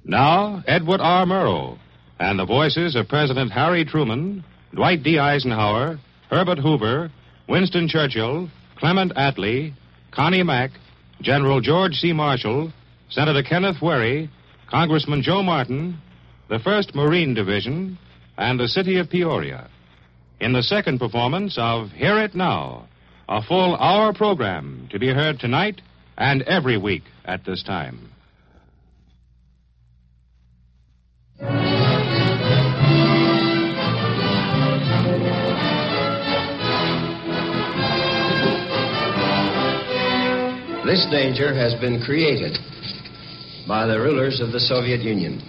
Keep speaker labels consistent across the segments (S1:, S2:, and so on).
S1: Now, Edward R. Murrow, and the voices of President Harry Truman, Dwight D. Eisenhower, Herbert Hoover, Winston Churchill, Clement Attlee, Connie Mack, General George C. Marshall, Senator Kenneth Wherry, Congressman Joe Martin, the 1st Marine Division, and the city of Peoria. In the second performance of Hear It Now, a full hour program to be heard tonight and every week at this time.
S2: This danger has been created by the rulers of the Soviet Union.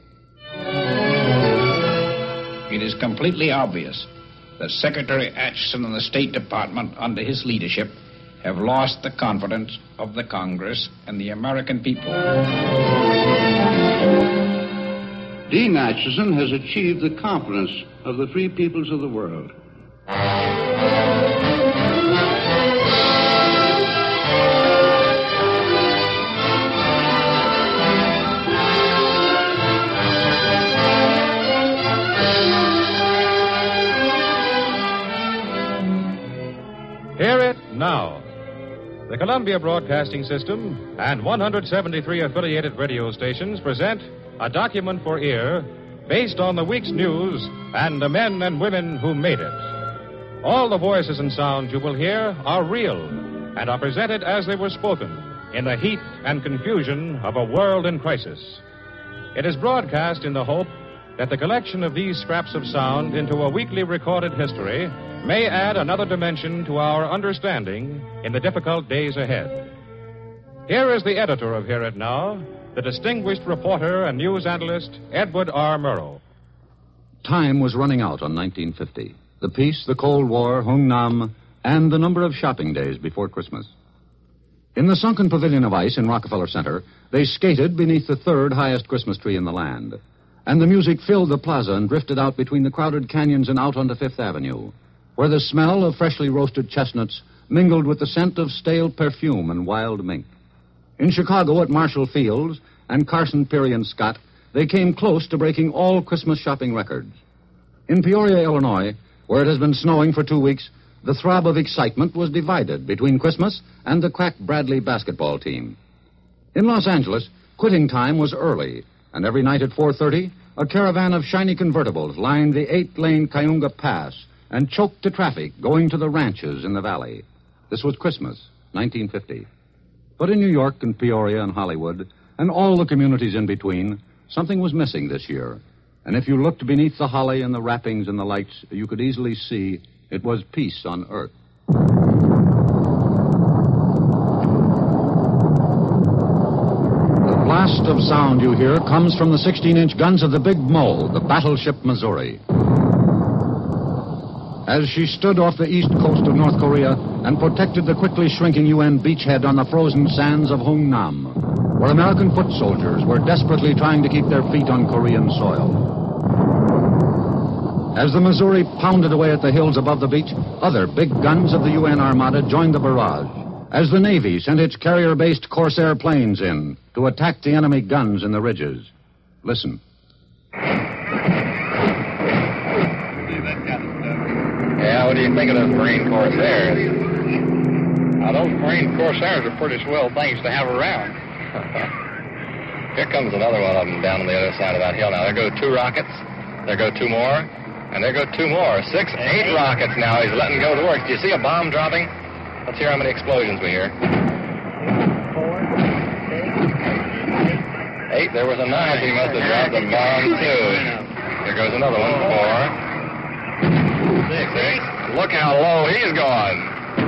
S3: It is completely obvious that Secretary Acheson and the State Department, under his leadership, have lost the confidence of the Congress and the American people.
S4: Dean Acheson has achieved the confidence of the free peoples of the world.
S1: Hear It Now. The Columbia Broadcasting System and 173 affiliated radio stations present a document for ear based on the week's news and the men and women who made it. All the voices and sounds you will hear are real and are presented as they were spoken in the heat and confusion of a world in crisis. It is broadcast in the hope that the collection of these scraps of sound into a weekly recorded history may add another dimension to our understanding in the difficult days ahead. Here is the editor of Hear It Now, the distinguished reporter and news analyst, Edward R. Murrow.
S5: Time was running out on 1950. The peace, the Cold War, Hung Nam, and the number of shopping days before Christmas. In the sunken pavilion of ice in Rockefeller Center, they skated beneath the third highest Christmas tree in the land. And the music filled the plaza and drifted out between the crowded canyons and out onto Fifth Avenue, where the smell of freshly roasted chestnuts mingled with the scent of stale perfume and wild mink. In Chicago at Marshall Fields and Carson Pirie and Scott, they came close to breaking all Christmas shopping records. In Peoria, Illinois, where it has been snowing for 2 weeks, the throb of excitement was divided between Christmas and the Quack Bradley basketball team. In Los Angeles, quitting time was early, and every night at 4:30, a caravan of shiny convertibles lined the 8-lane Cayuga Pass and choked the traffic going to the ranches in the valley. This was Christmas, 1950. But in New York and Peoria and Hollywood, and all the communities in between, something was missing this year. And if you looked beneath the holly and the wrappings and the lights, you could easily see it was peace on earth. The blast of sound you hear comes from the 16-inch guns of the Big Mo, the battleship Missouri. As she stood off the east coast of North Korea and protected the quickly shrinking UN beachhead on the frozen sands of Hung Nam, where American foot soldiers were desperately trying to keep their feet on Korean soil. As the Missouri pounded away at the hills above the beach, other big guns of the UN Armada joined the barrage, as the Navy sent its carrier-based Corsair planes in to attack the enemy guns in the ridges. Listen.
S6: Yeah, what do you think of those Marine Corsairs? Now, those Marine Corsairs are pretty swell things to have around. Here comes another one of them down on the other side of that hill. Now, there go 2 rockets. There go 2 more. And there go 2 more. 6, 8 rockets now. He's letting go to work. Do you see a bomb dropping? Let's hear how many explosions we hear. 4, 6, 8. There was a 9th. He must have dropped a bomb, too. There goes another one. 4. 6. Look how low he's gone.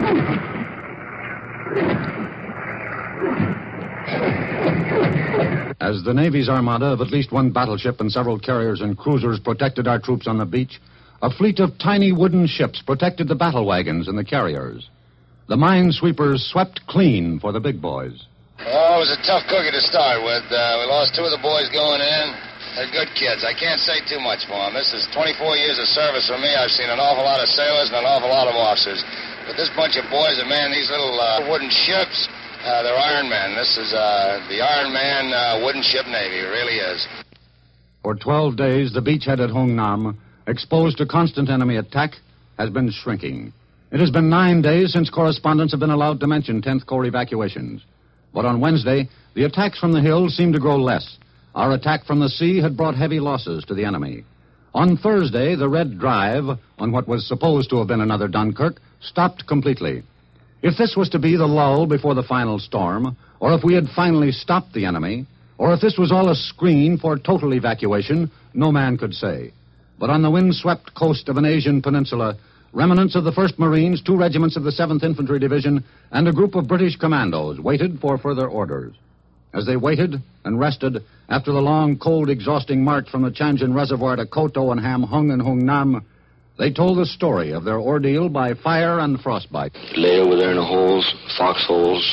S5: As the Navy's armada of at least 1 battleship and several carriers and cruisers protected our troops on the beach, a fleet of tiny wooden ships protected the battle wagons and the carriers. The minesweepers swept clean for the big boys.
S7: Oh, it was a tough cookie to start with. We lost 2 of the boys going in. They're good kids. I can't say too much for them. This is 24 years of service for me. I've seen an awful lot of sailors and an awful lot of officers. But this bunch of boys that man these little wooden ships, They're Iron Men. This is the Iron Man wooden ship Navy. It really is.
S5: For 12 days, the beachhead at Hung Nam, exposed to constant enemy attack, has been shrinking. It has been 9 days since correspondents have been allowed to mention 10th Corps evacuations. But on Wednesday, the attacks from the hills seemed to grow less. Our attack from the sea had brought heavy losses to the enemy. On Thursday, the Red Drive, on what was supposed to have been another Dunkirk, stopped completely. If this was to be the lull before the final storm, or if we had finally stopped the enemy, or if this was all a screen for total evacuation, no man could say. But on the wind-swept coast of an Asian peninsula, remnants of the 1st Marines, 2 regiments of the 7th Infantry Division, and a group of British commandos waited for further orders. As they waited and rested after the long, cold, exhausting march from the Changjin Reservoir to Koto and Ham Hung and Hung Nam, they told the story of their ordeal by fire and frostbite.
S8: You lay over there in the holes, foxholes,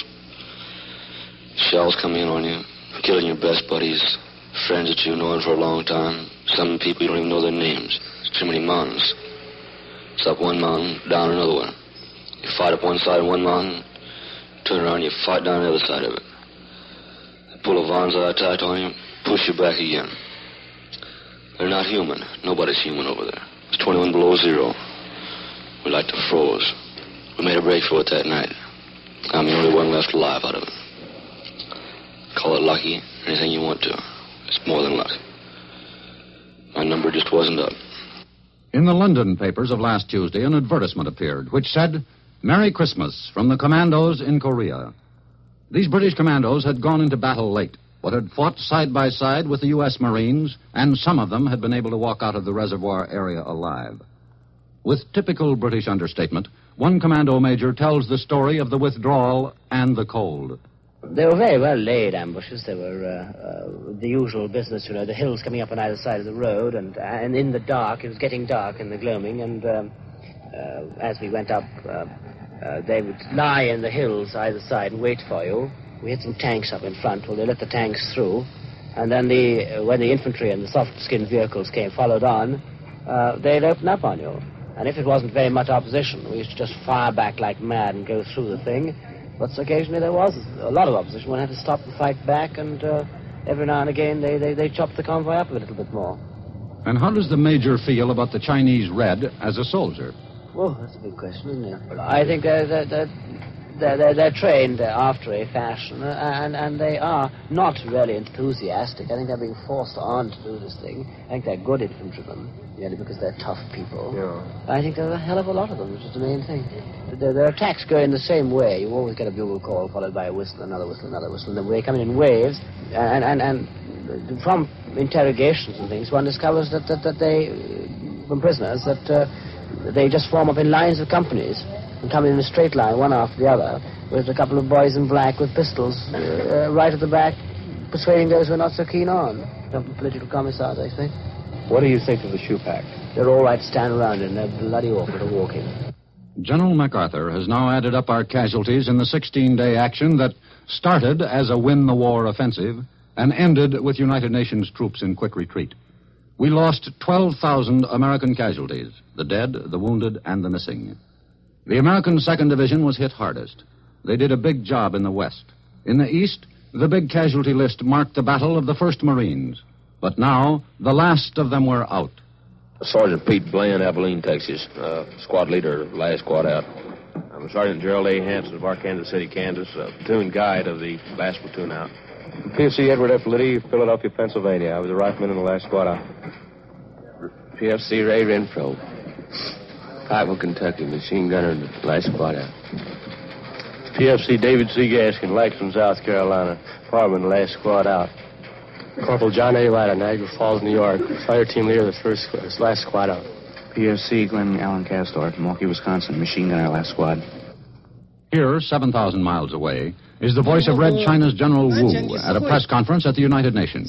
S8: shells coming in on you, killing your best buddies, friends that you've known for a long time. Some people you don't even know their names. There's too many mountains. It's up one mountain, down another one. You fight up one side of one mountain, turn around, you fight down the other side of it. They pull a Vanzai tight on you, push you back again. They're not human. Nobody's human over there. It's 21 below zero. We like to froze. We made a break for it that night. I'm the only one left alive out of it. Call it lucky, anything you want to. It's more than luck. My number just wasn't up.
S5: In the London papers of last Tuesday, an advertisement appeared which said, "Merry Christmas from the commandos in Korea." These British commandos had gone into battle late, but had fought side by side with the U.S. Marines, and some of them had been able to walk out of the reservoir area alive. With typical British understatement, one commando major tells the story of the withdrawal and the cold.
S9: They were very well laid ambushes. They were the usual business, the hills coming up on either side of the road, and in the dark, it was getting dark in the gloaming, and as we went up, they would lie in the hills either side and wait for you. We had some tanks up in front. Well, they let the tanks through, and then when the infantry and the soft-skinned vehicles followed on, they'd open up on you. And if it wasn't very much opposition, we used to just fire back like mad and go through the thing. But occasionally there was a lot of opposition. One had to stop and fight back, and every now and again they chopped the convoy up a little bit more.
S5: And how does the major feel about the Chinese Red as a soldier?
S9: Oh, that's a big question, isn't it? I think they're trained after a fashion, and they are not really enthusiastic. I think they're being forced on to do this thing. I think they're good infantrymen, really, because they're tough people. Yeah. I think there's a hell of a lot of them, which is the main thing. Their attacks go in the same way. You always get a bugle call followed by a whistle, another whistle, another whistle. And they come in waves, and from interrogations and things, one discovers that they, from prisoners, that they just form up in lines of companies and come in a straight line, one after the other, with a couple of boys in black with pistols right at the back, persuading those who are not so keen on. Political commissars, I think.
S10: What do you think of the shoe pack?
S9: They're all right to stand around in. They're bloody awful to walk in.
S5: General MacArthur has now added up our casualties in the 16-day action that started as a win-the-war offensive and ended with United Nations troops in quick retreat. We lost 12,000 American casualties, the dead, the wounded, and the missing. The American 2nd Division was hit hardest. They did a big job in the West. In the East, the big casualty list marked the battle of the 1st Marines. But now, the last of them were out.
S11: Sergeant Pete Bland, Abilene, Texas. Squad leader, last squad out. I'm Sergeant Gerald A. Hanson of Arkansas City, Kansas. Platoon guide of the last platoon out.
S10: PFC Edward F. Liddy, Philadelphia, Pennsylvania. I was a rifleman in the last squad out.
S12: PFC Ray Renfro, Pikeville, Kentucky, machine gunner in the last squad out.
S10: PFC David C. Gaskin, Langston, South Carolina, fireman, the last squad out. Corporal John A. Light, Niagara Falls, New York, fire team leader, the last squad out.
S13: PFC Glenn Allen Castor, Milwaukee, Wisconsin, machine gunner, last squad.
S5: Here, 7,000 miles away, is the voice of Red China's General Wu at a press conference at the United Nations.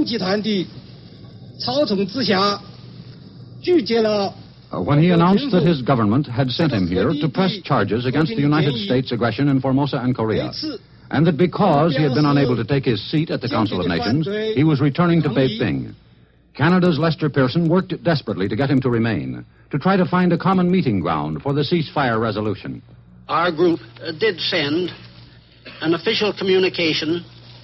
S5: When he announced that his government had sent him here to press charges against the United States' aggression in Formosa and Korea, and that because he had been unable to take his seat at the Council of Nations, he was returning to Beiping. Canada's Lester Pearson worked desperately to get him to remain, to try to find a common meeting ground for the ceasefire resolution.
S14: Our group did send an official communication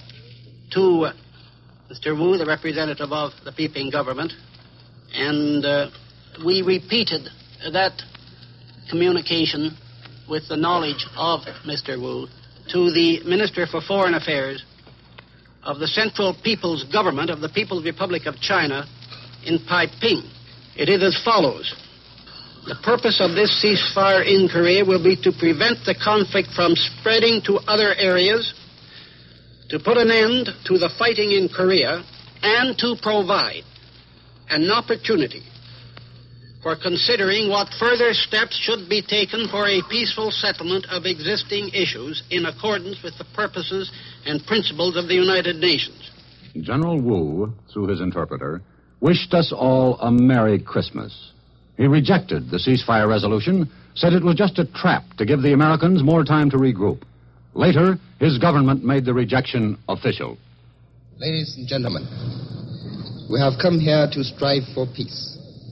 S14: to Mr. Wu, the representative of the Peeping government, and we repeated that communication with the knowledge of Mr. Wu to the Minister for Foreign Affairs of the Central People's Government of the People's Republic of China in Taiping. It is as follows. The purpose of this ceasefire in Korea will be to prevent the conflict from spreading to other areas, to put an end to the fighting in Korea, and to provide an opportunity for considering what further steps should be taken for a peaceful settlement of existing issues in accordance with the purposes and principles of the United Nations.
S5: General Wu, through his interpreter, wished us all a Merry Christmas. He rejected the ceasefire resolution, said it was just a trap to give the Americans more time to regroup. Later, his government made the rejection official.
S15: Ladies and gentlemen, we have come here to strive for peace.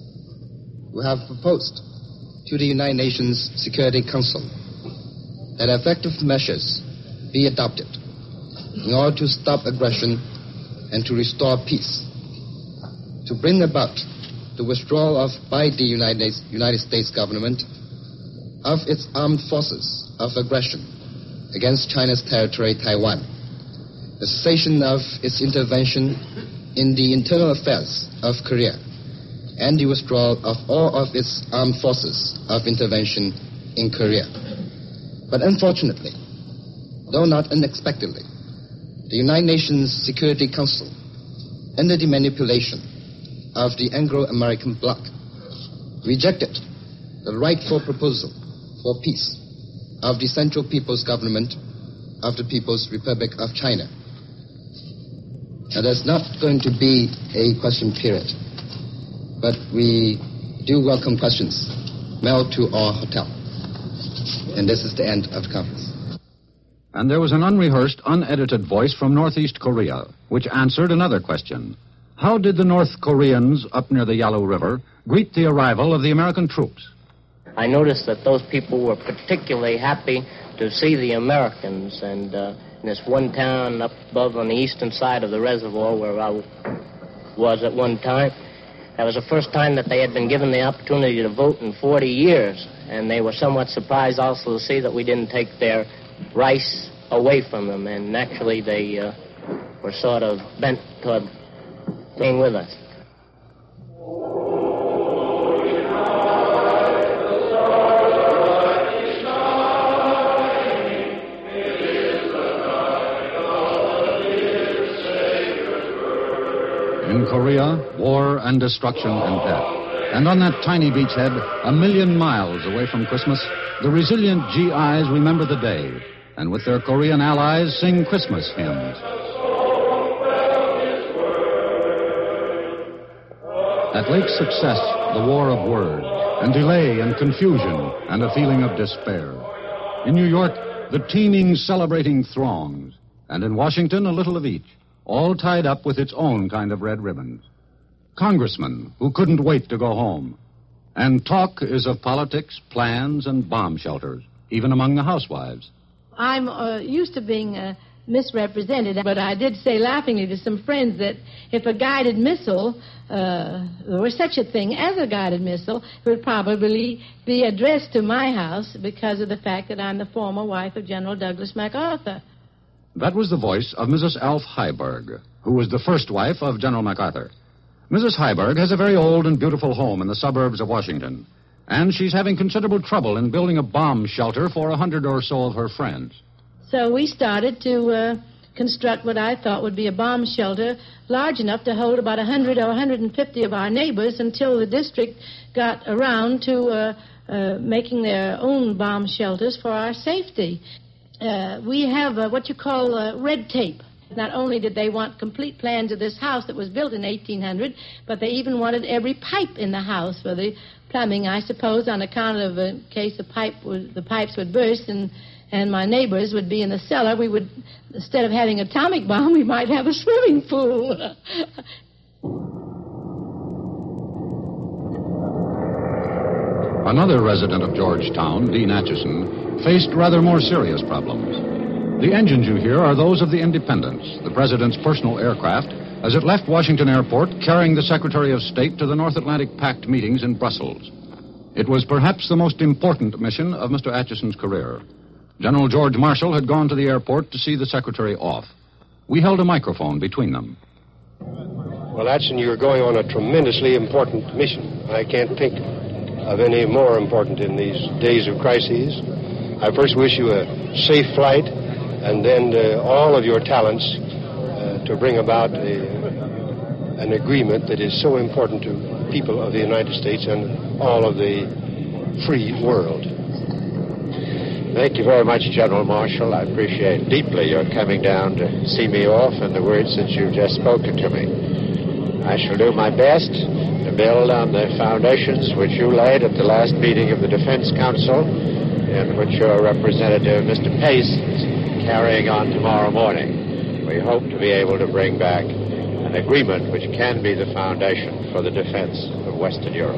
S15: We have proposed to the United Nations Security Council that effective measures be adopted in order to stop aggression and to restore peace, to bring about the withdrawal by the United States government of its armed forces of aggression against China's territory, Taiwan, the cessation of its intervention in the internal affairs of Korea, and the withdrawal of all of its armed forces of intervention in Korea. But unfortunately, though not unexpectedly, the United Nations Security Council, under the manipulation of the Anglo-American bloc, rejected the rightful proposal for peace of the Central People's Government of the People's Republic of China. Now, there's not going to be a question period, but we do welcome questions mailed to our hotel. And this is the end of the conference.
S5: And there was an unrehearsed, unedited voice from Northeast Korea, which answered another question. How did the North Koreans up near the Yalu River greet the arrival of the American troops?
S16: I noticed that those people were particularly happy to see the Americans, and in this one town up above on the eastern side of the reservoir where I was at one time, that was the first time that they had been given the opportunity to vote in 40 years, and they were somewhat surprised also to see that we didn't take their rice away from them, and actually they were sort of bent toward being with us.
S5: In Korea, war and destruction and death. And on that tiny beachhead, 1,000,000 miles away from Christmas, the resilient GIs remember the day, and with their Korean allies sing Christmas hymns. At Lake Success, the war of words, and delay and confusion, and a feeling of despair. In New York, the teeming, celebrating throngs, and in Washington, a little of each, all tied up with its own kind of red ribbons. Congressmen who couldn't wait to go home. And talk is of politics, plans, and bomb shelters, even among the housewives.
S17: I'm used to being misrepresented, but I did say laughingly to some friends that if a guided missile, there was such a thing as a guided missile, it would probably be addressed to my house because of the fact that I'm the former wife of General Douglas MacArthur.
S5: That was the voice of Mrs. Alf Heiberg, who was the first wife of General MacArthur. Mrs. Heiberg has a very old and beautiful home in the suburbs of Washington, and she's having considerable trouble in building a bomb shelter for 100 or so of her friends.
S17: So we started to construct what I thought would be a bomb shelter large enough to hold about 100 or 150 of our neighbors until the district got around to making their own bomb shelters for our safety. We have what you call red tape. Not only did they want complete plans of this house that was built in 1800, but they even wanted every pipe in the house for the plumbing, I suppose, on account of in case the pipes would burst and my neighbors would be in the cellar. We would, instead of having an atomic bomb, we might have a swimming pool.
S5: Another resident of Georgetown, Dean Acheson, faced rather more serious problems. The engines you hear are those of the Independence, the President's personal aircraft, as it left Washington Airport carrying the Secretary of State to the North Atlantic Pact meetings in Brussels. It was perhaps the most important mission of Mr. Atchison's career. General George Marshall had gone to the airport to see the Secretary off. We held a microphone between them.
S18: Well, Atchison, you're going on a tremendously important mission. I can't think of any more important in these days of crises. I first wish you a safe flight, and then all of your talents to bring about an agreement that is so important to the people of the United States and all of the free world.
S19: Thank you very much, General Marshall. I appreciate deeply your coming down to see me off and the words that you've just spoken to me. I shall do my best to build on the foundations which you laid at the last meeting of the Defense Council and which your representative, Mr. Pace, is carrying on tomorrow morning. We hope to be able to bring back an agreement which can be the foundation for the defense of Western Europe.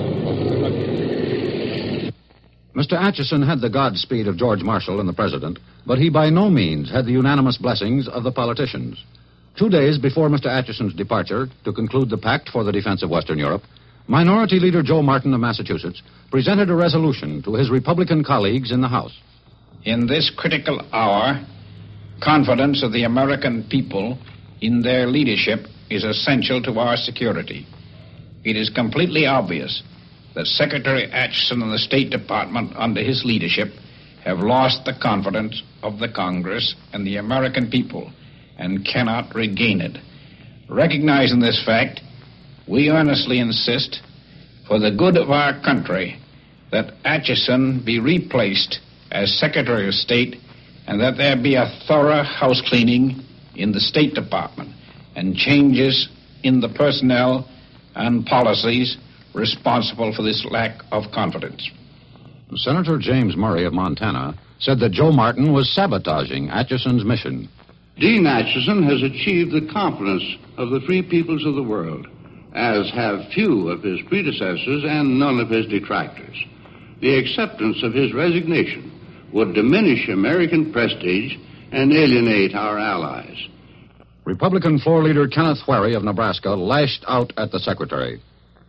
S5: Mr. Atchison had the Godspeed of George Marshall and the President, but he by no means had the unanimous blessings of the politicians. 2 days before Mr. Atchison's departure to conclude the pact for the defense of Western Europe, Minority Leader Joe Martin of Massachusetts presented a resolution to his Republican colleagues in the House.
S3: In this critical hour, confidence of the American people in their leadership is essential to our security. It is completely obvious that Secretary Atchison and the State Department under his leadership have lost the confidence of the Congress and the American people and cannot regain it. Recognizing this fact, we earnestly insist, for the good of our country, that Atchison be replaced as Secretary of State and that there be a thorough house cleaning in the State Department and changes in the personnel and policies responsible for this lack of confidence.
S5: Senator James Murray of Montana said that Joe Martin was sabotaging Atchison's mission.
S4: Dean Atchison has achieved the confidence of the free peoples of the world, as have few of his predecessors and none of his detractors. The acceptance of his resignation would diminish American prestige and alienate our allies.
S5: Republican floor leader Kenneth Wherry of Nebraska lashed out at the Secretary.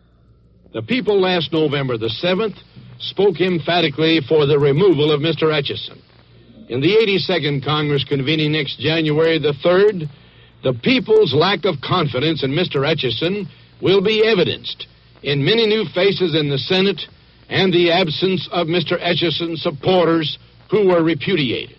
S20: The people last November the 7th spoke emphatically for the removal of Mr. Atchison. In the 82nd Congress convening next January the 3rd, the people's lack of confidence in Mr. Atchison will be evidenced in many new faces in the Senate and the absence of Mr. Atchison's supporters who were repudiated.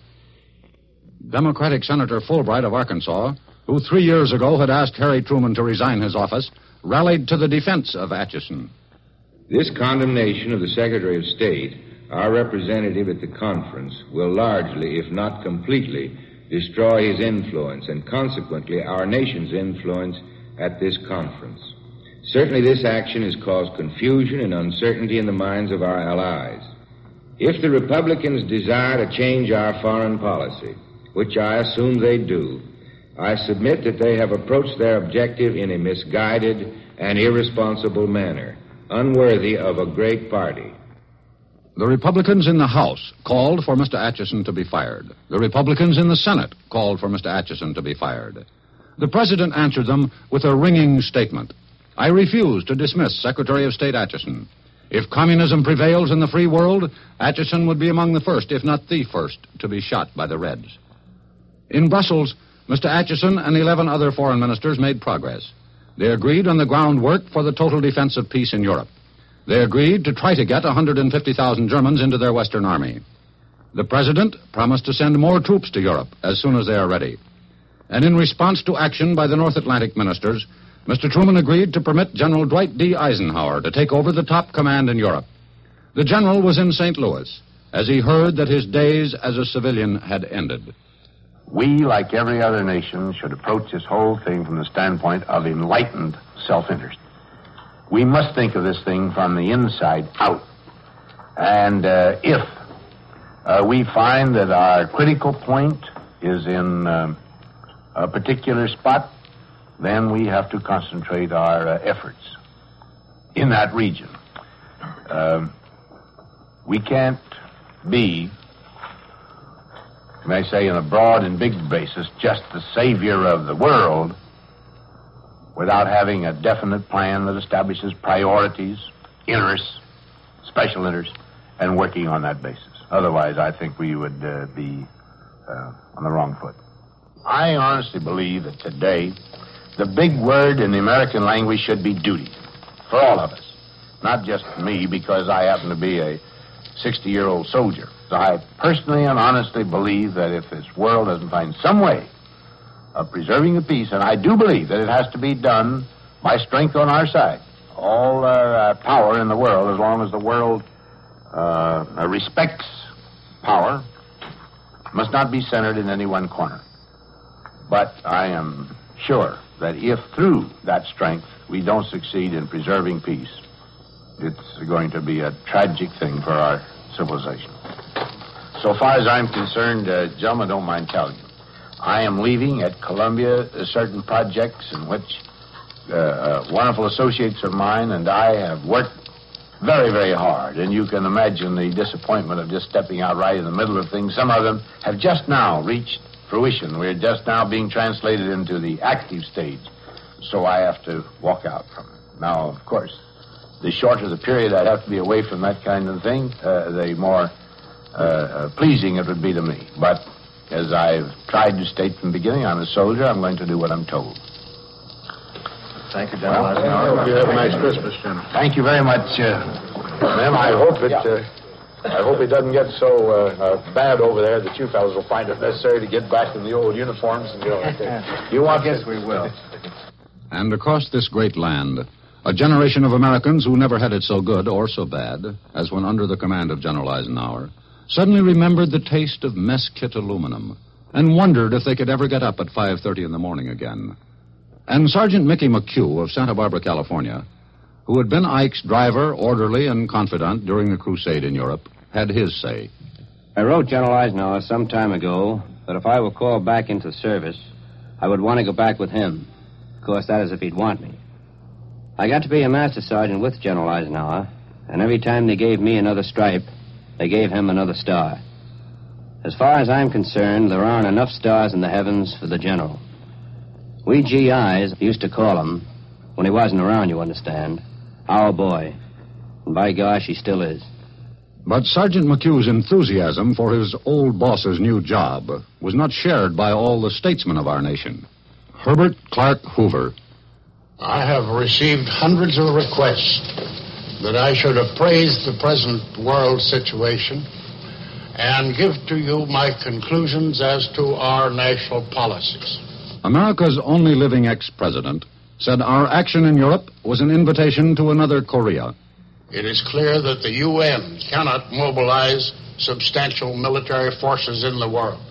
S5: Democratic Senator Fulbright of Arkansas, who 3 years ago had asked Harry Truman to resign his office, rallied to the defense of Atchison.
S21: This condemnation of the Secretary of State, our representative at the conference, will largely, if not completely, destroy his influence and consequently our nation's influence at this conference. Certainly this action has caused confusion and uncertainty in the minds of our allies. If the Republicans desire to change our foreign policy, which I assume they do, I submit that they have approached their objective in a misguided and irresponsible manner, unworthy of a great party.
S5: The Republicans in the House called for Mr. Atchison to be fired. The Republicans in the Senate called for Mr. Atchison to be fired. The President answered them with a ringing statement. I refuse to dismiss Secretary of State Atchison. If communism prevails in the free world, Atchison would be among the first, if not the first, to be shot by the Reds. In Brussels, Mr. Atchison and 11 other foreign ministers made progress. They agreed on the groundwork for the total defense of peace in Europe. They agreed to try to get 150,000 Germans into their Western Army. The President promised to send more troops to Europe as soon as they are ready. And in response to action by the North Atlantic ministers, Mr. Truman agreed to permit General Dwight D. Eisenhower to take over the top command in Europe. The general was in St. Louis as he heard that his days as a civilian had ended.
S22: We, like every other nation, should approach this whole thing from the standpoint of enlightened self-interest. We must think of this thing from the inside out. And if we find that our critical point is in a particular spot, then we have to concentrate our efforts in that region. We can't be you may say in a broad and big basis, just the savior of the world without having a definite plan that establishes priorities, interests, special interests, and working on that basis. Otherwise, I think we would be on the wrong foot. I honestly believe that today, the big word in the American language should be duty for all of us. Not just me, because I happen to be a 60-year-old soldier. So I personally and honestly believe that if this world doesn't find some way of preserving the peace, and I do believe that it has to be done by strength on our side, all power in the world, as long as the world respects power, must not be centered in any one corner. But I am sure that if through that strength we don't succeed in preserving peace, it's going to be a tragic thing for our civilization. So far as I'm concerned, gentlemen, don't mind telling you, I am leaving at Columbia certain projects in which wonderful associates of mine and I have worked very, very hard. And you can imagine the disappointment of just stepping out right in the middle of things. Some of them have just now reached fruition. We're just now being translated into the active stage. So I have to walk out from it. Now, of course, the shorter the period I'd have to be away from that kind of thing, the more pleasing it would be to me. But as I've tried to state from the beginning, I'm a soldier. I'm going to do what I'm told.
S21: Thank you, General Eisenhower.
S18: I hope you have a nice Christmas, General.
S22: Thank you very much,
S18: ma'am. I hope it doesn't get so bad over there that you fellows will find it necessary to get back in the old uniforms and go.
S22: You want this? We will.
S5: And across this great land, a generation of Americans who never had it so good or so bad as when under the command of General Eisenhower suddenly remembered the taste of mess kit aluminum and wondered if they could ever get up at 5:30 in the morning again. And Sergeant Mickey McHugh of Santa Barbara, California, who had been Ike's driver, orderly, and confidant during the crusade in Europe, had his say.
S13: I wrote General Eisenhower some time ago that if I were called back into service, I would want to go back with him. Of course, that is if he'd want me. I got to be a master sergeant with General Eisenhower, and every time they gave me another stripe, they gave him another star. As far as I'm concerned, there aren't enough stars in the heavens for the general. We GIs used to call him, when he wasn't around, you understand, our boy. And by gosh, he still is.
S5: But Sergeant McHugh's enthusiasm for his old boss's new job was not shared by all the statesmen of our nation. Herbert Clark Hoover.
S1: I have received hundreds of requests that I should appraise the present world situation and give to you my conclusions as to our national policies.
S5: America's only living ex-president said our action in Europe was an invitation to another Korea.
S1: It is clear that the UN cannot mobilize substantial military forces in the world.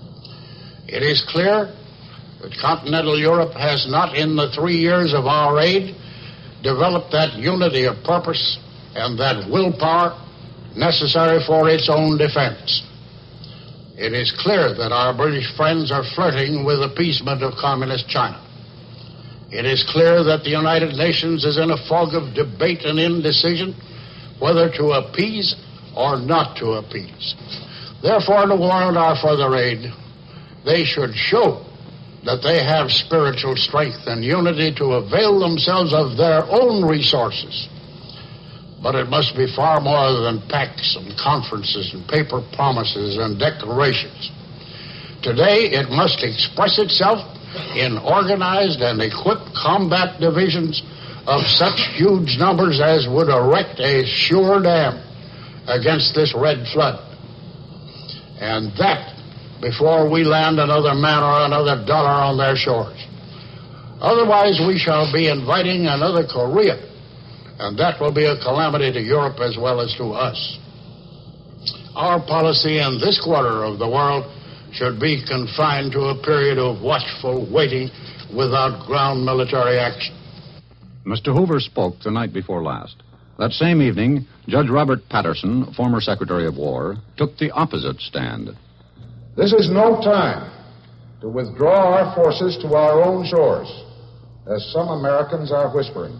S1: It is clear that continental Europe has not, in the 3 years of our aid, developed that unity of purpose and that willpower necessary for its own defense. It is clear that our British friends are flirting with appeasement of communist China. It is clear that the United Nations is in a fog of debate and indecision whether to appease or not to appease. Therefore, to warrant our further aid, they should show that they have spiritual strength and unity to avail themselves of their own resources. But it must be far more than pacts and conferences and paper promises and declarations. Today, it must express itself in organized and equipped combat divisions of such huge numbers as would erect a sure dam against this red flood. And that before we land another man or another dollar on their shores. Otherwise, we shall be inviting another Korea, and that will be a calamity to Europe as well as to us. Our policy in this quarter of the world should be confined to a period of watchful waiting without ground military action.
S5: Mr. Hoover spoke the night before last. That same evening, Judge Robert Patterson, former Secretary of War, took the opposite stand.
S2: This is no time to withdraw our forces to our own shores, as some Americans are whispering.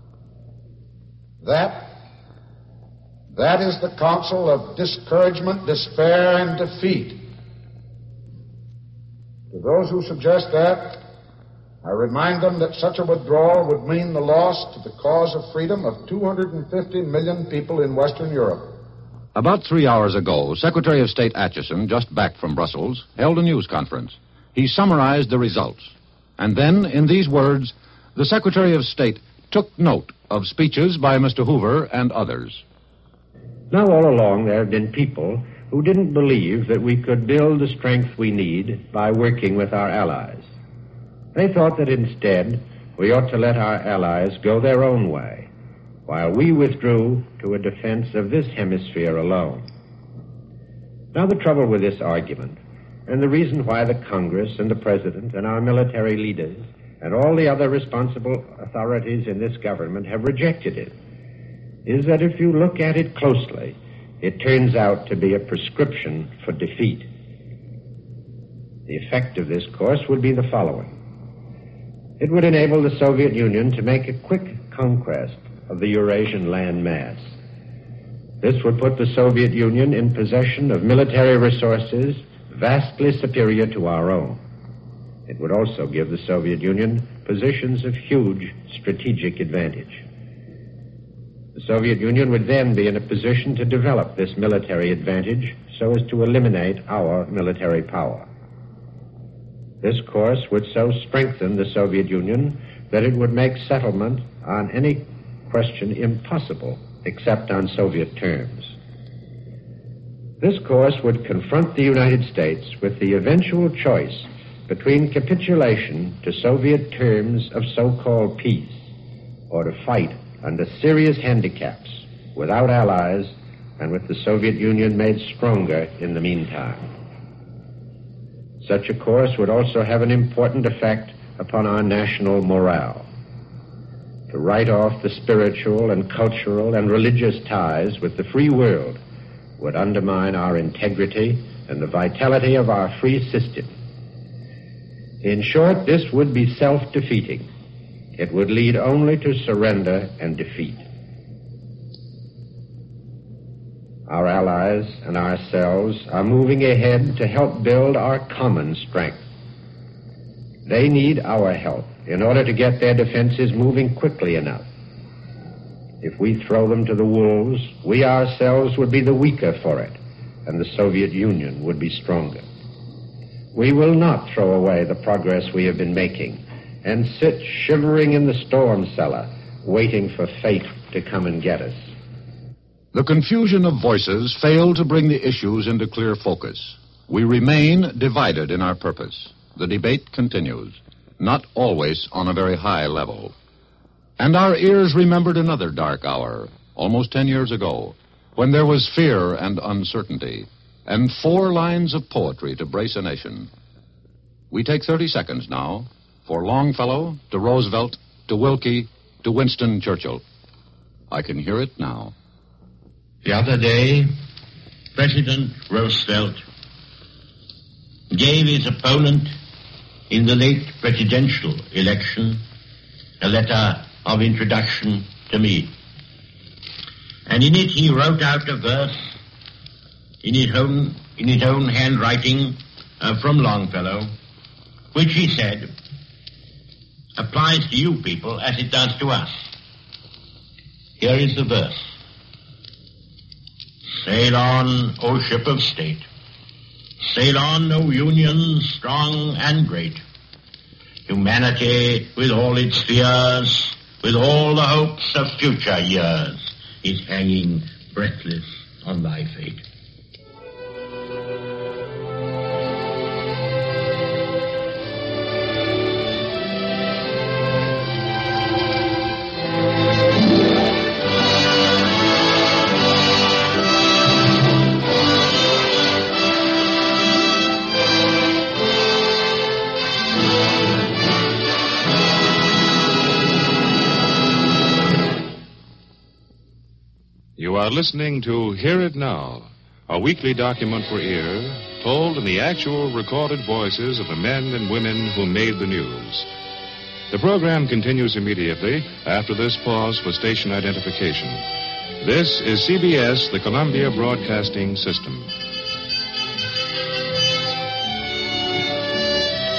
S2: That is the counsel of discouragement, despair, and defeat To those who suggest that, I remind them that such a withdrawal would mean the loss to the cause of freedom of 250 million people in Western Europe.
S5: About 3 hours ago, Secretary of State Acheson, just back from Brussels, held a news conference. He summarized the results. And then, in these words, the Secretary of State took note of speeches by Mr. Hoover and others.
S19: Now, all along, there have been people who didn't believe that we could build the strength we need by working with our allies. They thought that instead we ought to let our allies go their own way, while we withdrew to a defense of this hemisphere alone. Now, the trouble with this argument, and the reason why the Congress and the President and our military leaders and all the other responsible authorities in this government have rejected it, is that if you look at it closely, it turns out to be a prescription for defeat. The effect of this course would be the following. It would enable the Soviet Union to make a quick conquest of the Eurasian land mass. This would put the Soviet Union in possession of military resources vastly superior to our own. It would also give the Soviet Union positions of huge strategic advantage. The Soviet Union would then be in a position to develop this military advantage so as to eliminate our military power. This course would so strengthen the Soviet Union that it would make settlement on any question impossible except on Soviet terms. This course would confront the United States with the eventual choice between capitulation to Soviet terms of so-called peace or to fight under serious handicaps without allies and with the Soviet Union made stronger in the meantime. Such a course would also have an important effect upon our national morale. To write off the spiritual and cultural and religious ties with the free world would undermine our integrity and the vitality of our free system. In short, this would be self-defeating. It would lead only to surrender and defeat. Our allies and ourselves are moving ahead to help build our common strength. They need our help in order to get their defenses moving quickly enough. If we throw them to the wolves, we ourselves would be the weaker for it, and the Soviet Union would be stronger. We will not throw away the progress we have been making and sit shivering in the storm cellar, waiting for fate to come and get us.
S5: The confusion of voices failed to bring the issues into clear focus. We remain divided in our purpose. The debate continues, not always on a very high level. And our ears remembered another dark hour, almost 10 years ago, when there was fear and uncertainty, and 4 lines of poetry to brace a nation. We take 30 seconds now for Longfellow, to Roosevelt, to Wilkie, to Winston Churchill. I can hear it now.
S6: The other day, President Roosevelt gave his opponent in the late presidential election a letter of introduction to me. And in it he wrote out a verse in his own handwriting from Longfellow, which he said applies to you people as it does to us. Here is the verse. Sail on, O ship of state. Sail on, O Union strong and great. Humanity, with all its fears, with all the hopes of future years, is hanging breathless on thy fate.
S7: You are listening to Hear It Now, a weekly document for ear, told in the actual recorded voices of the men and women who made the news. The program continues immediately after this pause for station identification. This is CBS, the Columbia Broadcasting System.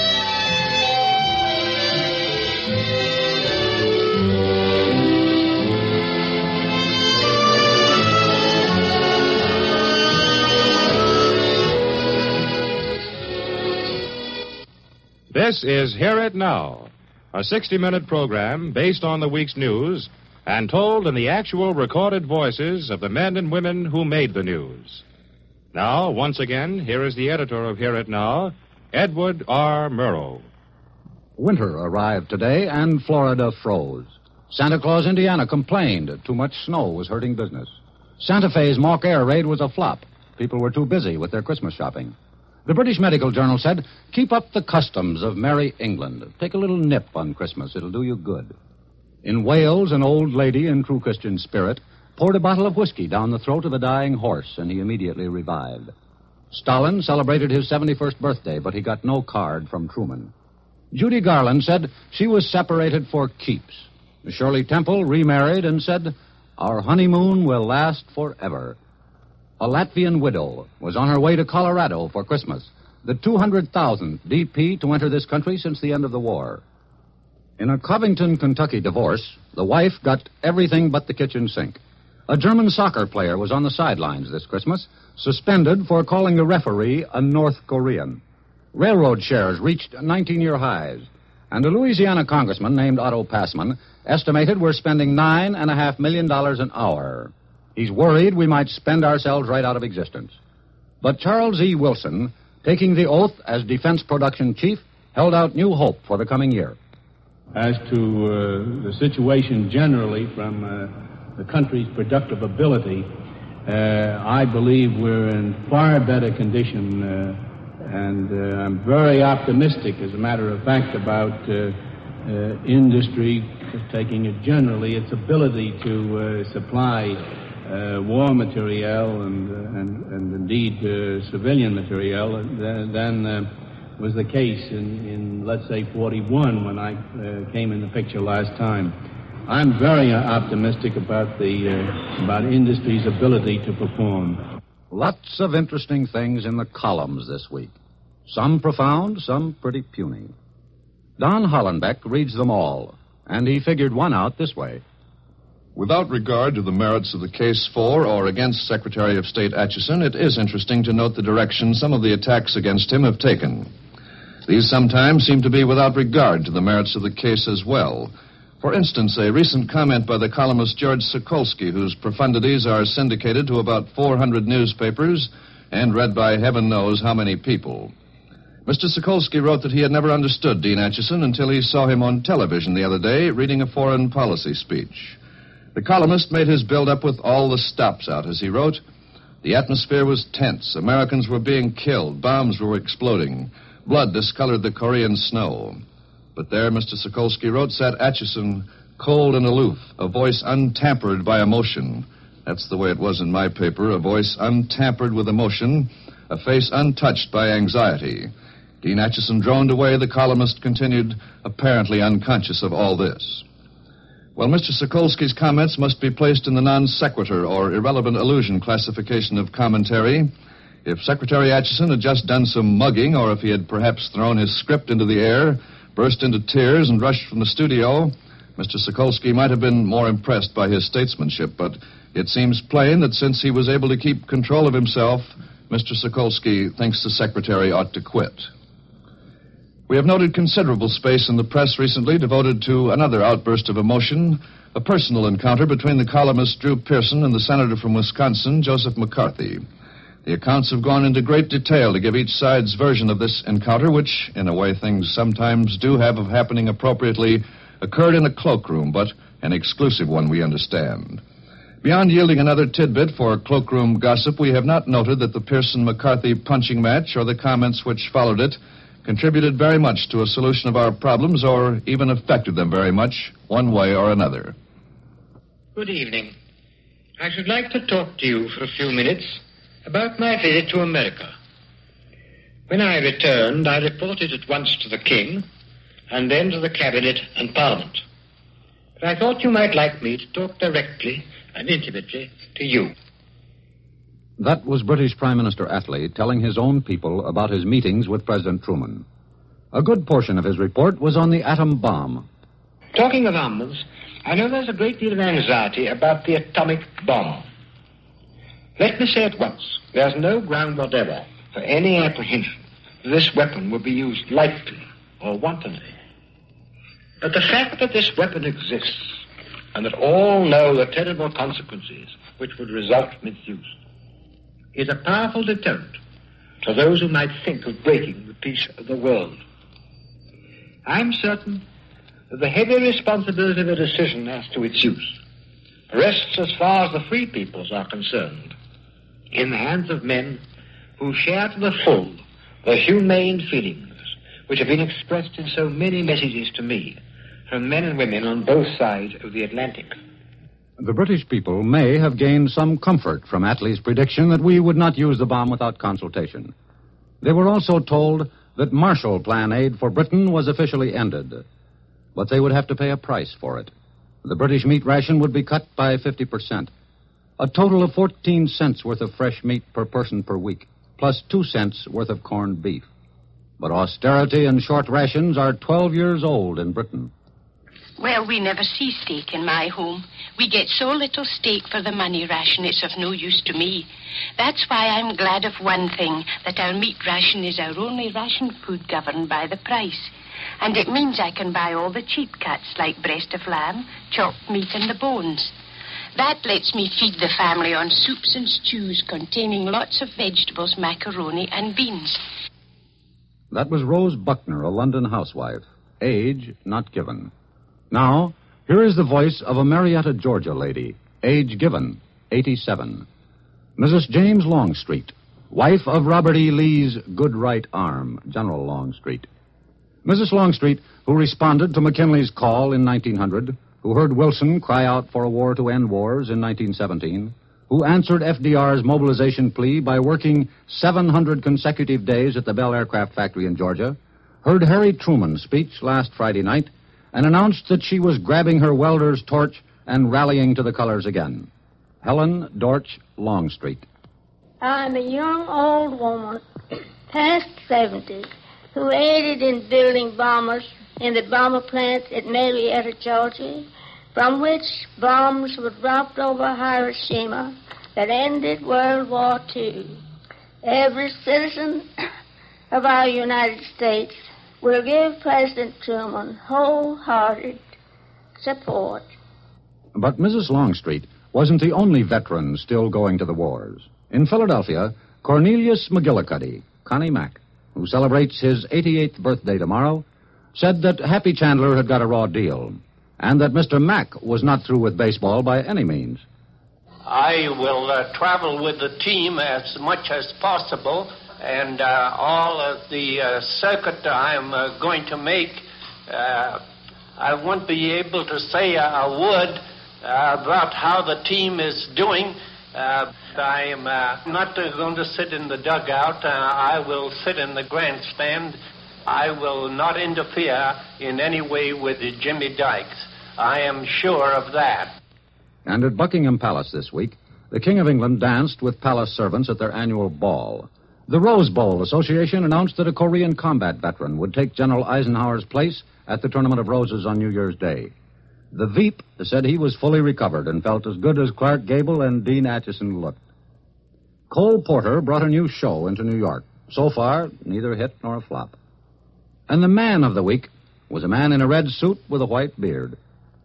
S7: This is Hear It Now, a 60-minute program based on the week's news and told in the actual recorded voices of the men and women who made the news. Now, once again, here is the editor of Hear It Now, Edward R. Murrow.
S5: Winter arrived today, and Florida froze. Santa Claus, Indiana, complained too much snow was hurting business. Santa Fe's mock air raid was a flop. People were too busy with their Christmas shopping. The British Medical Journal said, keep up the customs of merry England. Take a little nip on Christmas. It'll do you good. In Wales, an old lady in true Christian spirit poured a bottle of whiskey down the throat of a dying horse, and he immediately revived. Stalin celebrated his 71st birthday, but he got no card from Truman. Judy Garland said she was separated for keeps. Shirley Temple remarried and said, our honeymoon will last forever. A Latvian widow was on her way to Colorado for Christmas, the 200,000th DP to enter this country since the end of the war. In a Covington, Kentucky divorce, the wife got everything but the kitchen sink. A German soccer player was on the sidelines this Christmas, suspended for calling the referee a North Korean. Railroad shares reached 19-year highs, and a Louisiana congressman named Otto Passman estimated we're spending $9.5 million an hour. He's worried we might spend ourselves right out of existence. But Charles E. Wilson, taking the oath as Defense Production Chief, held out new hope for the coming year.
S8: As to the situation generally from the country's productive ability, I believe we're in far better condition, and I'm very optimistic, as a matter of fact, about industry, taking it generally, its ability to supply war material and indeed civilian material than was the case in let's say, 41 when I came in the picture last time. I'm very optimistic about about industry's ability to perform.
S5: Lots of interesting things in the columns this week. Some profound, some pretty puny. Don Hollenbeck reads them all, and he figured one out this way.
S9: Without regard to the merits of the case for or against Secretary of State Acheson, it is interesting to note the direction some of the attacks against him have taken. These sometimes seem to be without regard to the merits of the case as well. For instance, a recent comment by the columnist George Sokolsky, whose profundities are syndicated to about 400 newspapers and read by heaven knows how many people. Mr. Sokolsky wrote that he had never understood Dean Acheson until he saw him on television the other day reading a foreign policy speech. The columnist made his build-up with all the stops out, as he wrote. The atmosphere was tense. Americans were being killed. Bombs were exploding. Blood discolored the Korean snow. But there, Mr. Sokolsky wrote, sat Acheson, cold and aloof, a voice untampered by emotion. That's the way it was in my paper, a voice untampered with emotion, a face untouched by anxiety. Dean Acheson droned away. The columnist continued, apparently unconscious of all this. Well, Mr. Sokolsky's comments must be placed in the non sequitur or irrelevant allusion classification of commentary. If Secretary Acheson had just done some mugging, or if he had perhaps thrown his script into the air, burst into tears, and rushed from the studio, Mr. Sokolsky might have been more impressed by his statesmanship. But it seems plain that since he was able to keep control of himself, Mr. Sokolsky thinks the Secretary ought to quit. We have noted considerable space in the press recently devoted to another outburst of emotion, a personal encounter between the columnist Drew Pearson and the senator from Wisconsin, Joseph McCarthy. The accounts have gone into great detail to give each side's version of this encounter, which, in a way things sometimes do have of happening appropriately, occurred in a cloakroom, but an exclusive one, we understand. Beyond yielding another tidbit for cloakroom gossip, we have not noted that the Pearson-McCarthy punching match or the comments which followed it contributed very much to a solution of our problems or even affected them very much, one way or another.
S23: Good evening. I should like to talk to you for a few minutes about my visit to America. When I returned, I reported at once to the King and then to the Cabinet and Parliament. But I thought you might like me to talk directly and intimately to you.
S5: That was British Prime Minister Attlee telling his own people about his meetings with President Truman. A good portion of his report was on the atom bomb.
S23: Talking of armaments, I know there's a great deal of anxiety about the atomic bomb. Let me say at once, there's no ground whatever for any apprehension that this weapon will be used lightly or wantonly. But the fact that this weapon exists, and that all know the terrible consequences which would result from its use, is a powerful deterrent to those who might think of breaking the peace of the world. I'm certain that the heavy responsibility of a decision as to its use rests, as far as the free peoples are concerned, in the hands of men who share to the full the humane feelings which have been expressed in so many messages to me from men and women on both sides of the Atlantic.
S5: The British people may have gained some comfort from Attlee's prediction that we would not use the bomb without consultation. They were also told that Marshall Plan aid for Britain was officially ended, but they would have to pay a price for it. The British meat ration would be cut by 50%, a total of 14 cents worth of fresh meat per person per week, plus 2 cents worth of corned beef. But austerity and short rations are 12 years old in Britain.
S10: Well, we never see steak in my home. We get so little steak for the money ration, it's of no use to me. That's why I'm glad of one thing, that our meat ration is our only ration food governed by the price. And it means I can buy all the cheap cuts, like breast of lamb, chopped meat, and the bones. That lets me feed the family on soups and stews containing lots of vegetables, macaroni, and beans.
S5: That was Rose Buckner, a London housewife. Age not given. Now, here is the voice of a Marietta, Georgia lady, age given, 87. Mrs. James Longstreet, wife of Robert E. Lee's good right arm, General Longstreet. Mrs. Longstreet, who responded to McKinley's call in 1900, who heard Wilson cry out for a war to end wars in 1917, who answered FDR's mobilization plea by working 700 consecutive days at the Bell Aircraft Factory in Georgia, heard Harry Truman's speech last Friday night, and announced that she was grabbing her welder's torch and rallying to the colors again. Helen Dortch Longstreet.
S11: I'm a young old woman, past 70, who aided in building bombers in the bomber plant at Marietta, Georgia, from which bombs were dropped over Hiroshima that ended World War II. Every citizen of our United States will give President Truman wholehearted support.
S5: But Mrs. Longstreet wasn't the only veteran still going to the wars. In Philadelphia, Cornelius McGillicuddy, Connie Mack, who celebrates his 88th birthday tomorrow, said that Happy Chandler had got a raw deal, and that Mr. Mack was not through with baseball by any means.
S12: I will travel with the team as much as possible, and all of the circuit I'm going to make, I won't be able to say a word about how the team is doing. I am not going to sit in the dugout. I will sit in the grandstand. I will not interfere in any way with Jimmy Dykes. I am sure of that.
S5: And at Buckingham Palace this week, the King of England danced with palace servants at their annual ball. The Rose Bowl Association announced that a Korean combat veteran would take General Eisenhower's place at the Tournament of Roses on New Year's Day. The Veep said he was fully recovered and felt as good as Clark Gable and Dean Acheson looked. Cole Porter brought a new show into New York. So far, neither a hit nor a flop. And the man of the week was a man in a red suit with a white beard.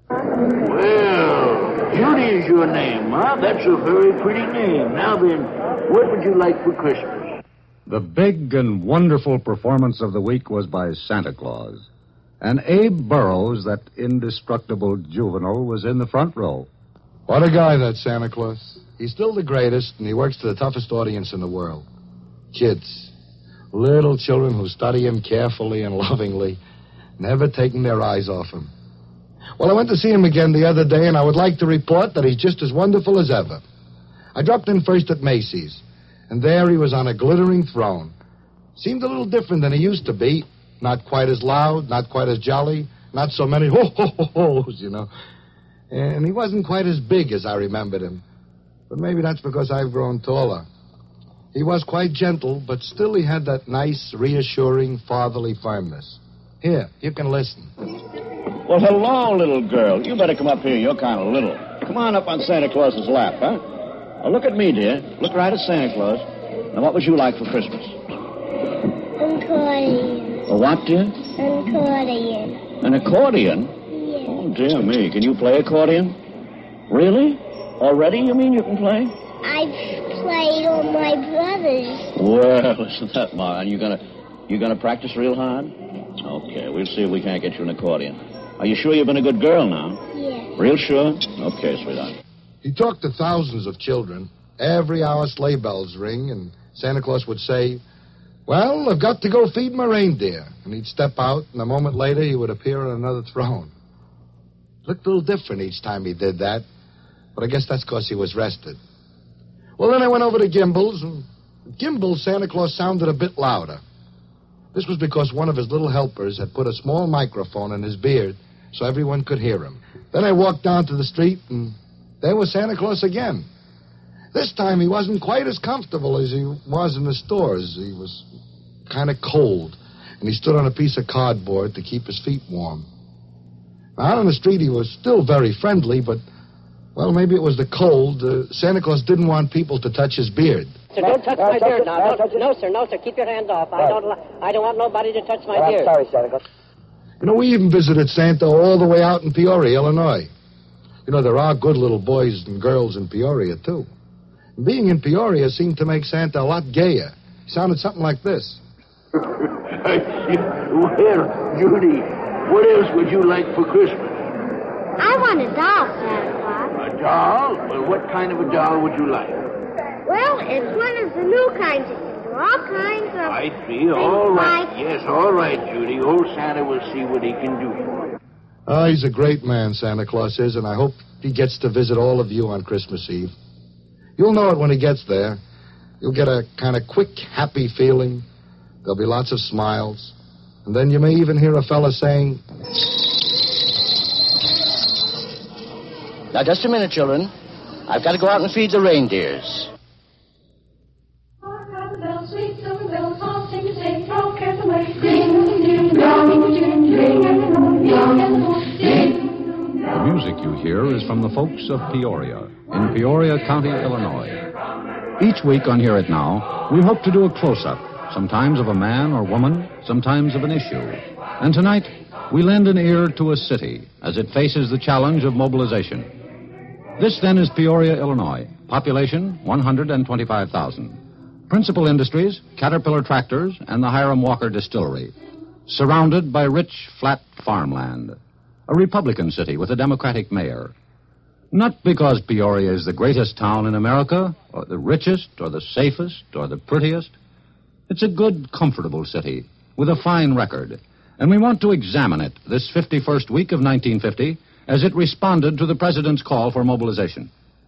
S24: Well, Judy is your name, huh? That's a very pretty name. Now then, what would you like for Christmas?
S5: The big and wonderful performance of the week was by Santa Claus. And Abe Burrows, that indestructible juvenile, was in the front row.
S2: What a guy, that Santa Claus. He's still the greatest, and he works to the toughest audience in the world. Kids. Little children who study him carefully and lovingly, never taking their eyes off him. Well, I went to see him again the other day, and I would like to report that he's just as wonderful as ever. I dropped in first at Macy's, and there he was on a glittering throne. Seemed a little different than he used to be. Not quite as loud, not quite as jolly, not so many ho-ho-ho-hos, you know. And he wasn't quite as big as I remembered him. But maybe that's because I've grown taller. He was quite gentle, but still he had that nice, reassuring, fatherly firmness. Here, you can listen.
S24: Well, hello, little girl. You better come up here. You're kind of little. Come on up on Santa Claus's lap, huh? Now, look at me, dear. Look right at Santa Claus. Now, what would you like for Christmas?
S11: Some toys.
S24: A what, dear?
S11: An accordion.
S24: An accordion?
S11: Yes.
S24: Oh, dear me. Can you play accordion? Really? Already, you mean you can play?
S11: I've played on my brothers.
S24: Well, isn't that mine? You gonna practice real hard? Okay, we'll see if we can't get you an accordion. Are you sure you've been a good girl now?
S11: Yes.
S24: Real sure? Okay, sweetheart.
S2: He talked to thousands of children. Every hour sleigh bells ring, and Santa Claus would say, "Well, I've got to go feed my reindeer." And he'd step out, and a moment later he would appear on another throne. Looked a little different each time he did that, but I guess that's because he was rested. Well, then I went over to Gimbel's, and Gimbel's Santa Claus sounded a bit louder. This was because one of his little helpers had put a small microphone in his beard so everyone could hear him. Then I walked down to the street, and there was Santa Claus again. This time he wasn't quite as comfortable as he was in the stores. He was kind of cold, and he stood on a piece of cardboard to keep his feet warm. Now, out on the street he was still very friendly, but, well, maybe it was the cold. Santa Claus didn't want people to touch his beard.
S14: Sir, don't touch my beard now. No, sir. Keep your hand off. I don't want nobody to touch my beard.
S22: I'm sorry, Santa Claus.
S2: You know, we even visited Santa all the way out in Peoria, Illinois. You know, there are good little boys and girls in Peoria, too. Being in Peoria seemed to make Santa a lot gayer. He sounded something like this.
S24: Well, Judy, what else would you like for Christmas?
S11: I want a doll, Santa Claus.
S24: A doll? Well, what kind of a doll would you like?
S11: Well, it's one of the new kinds that can do all kinds of...
S24: I see. All right. Yes, all right, Judy. Old Santa will see what he can do for you.
S2: Oh, he's a great man, Santa Claus is, and I hope he gets to visit all of you on Christmas Eve. You'll know it when he gets there. You'll get a kind of quick, happy feeling. There'll be lots of smiles. And then you may even hear a fella saying...
S24: Now, just a minute, children. I've got to go out and feed the reindeers.
S5: The music you hear is from the folks of Peoria, in Peoria County, Illinois. Each week on Hear It Now, we hope to do a close-up, sometimes of a man or woman, sometimes of an issue. And tonight, we lend an ear to a city as it faces the challenge of mobilization. This, then, is Peoria, Illinois. Population, 125,000. Principal industries, Caterpillar Tractors and the Hiram Walker Distillery. Surrounded by rich, flat farmland. A Republican city with a Democratic mayor. Not because Peoria is the greatest town in America, or the richest, or the safest, or the prettiest. It's a good, comfortable city with a fine record. And we want to examine it this 51st week of 1950 as it responded to the President's call for mobilization.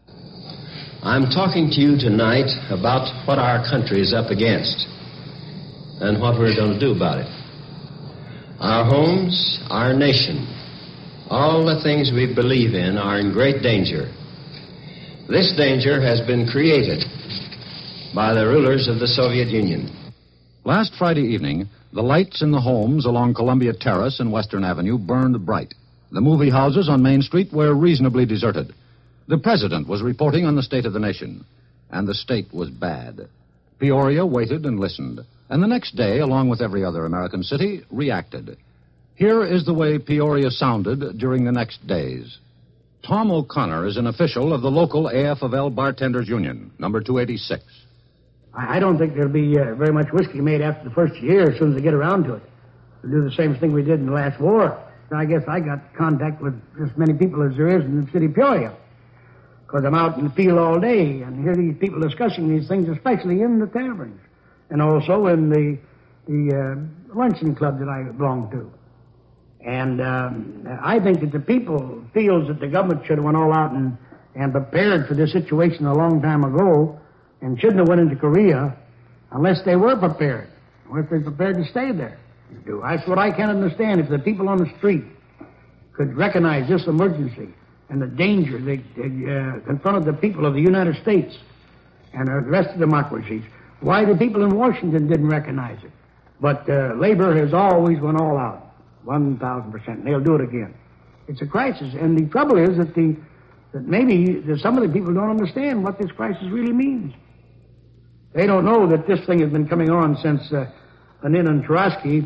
S15: I'm talking to you tonight about what our country is up against and what we're going to do about it. Our homes, our nation, all the things we believe in are in great danger. This danger has been created by the rulers of the Soviet Union.
S5: Last Friday evening, the lights in the homes along Columbia Terrace and Western Avenue burned bright. The movie houses on Main Street were reasonably deserted. The President was reporting on the state of the nation, and the state was bad. Peoria waited and listened, and the next day, along with every other American city, reacted. Here is the way Peoria sounded during the next days. Tom O'Connor is an official of the local AF-of-L Bartenders Union, number 286.
S16: I don't think there'll be very much whiskey made after the first year as soon as they get around to it. We'll do the same thing we did in the last war. I guess I got contact with as many people as there is in the city of Peoria, because I'm out in the field all day and hear these people discussing these things, especially in the taverns and also in the luncheon club that I belong to. And I think that the people feels that the government should have went all out and prepared for this situation a long time ago and shouldn't have went into Korea unless they were prepared, or if they're prepared to stay there. That's what I can't understand. If the people on the street could recognize this emergency and the danger they confronted the people of the United States and the rest of democracies, why the people in Washington didn't recognize it. But labor has always went all out, 1,000%, and they'll do it again. It's a crisis, and the trouble is that maybe some of the people don't understand what this crisis really means. They don't know that this thing has been coming on since Lenin and Trotsky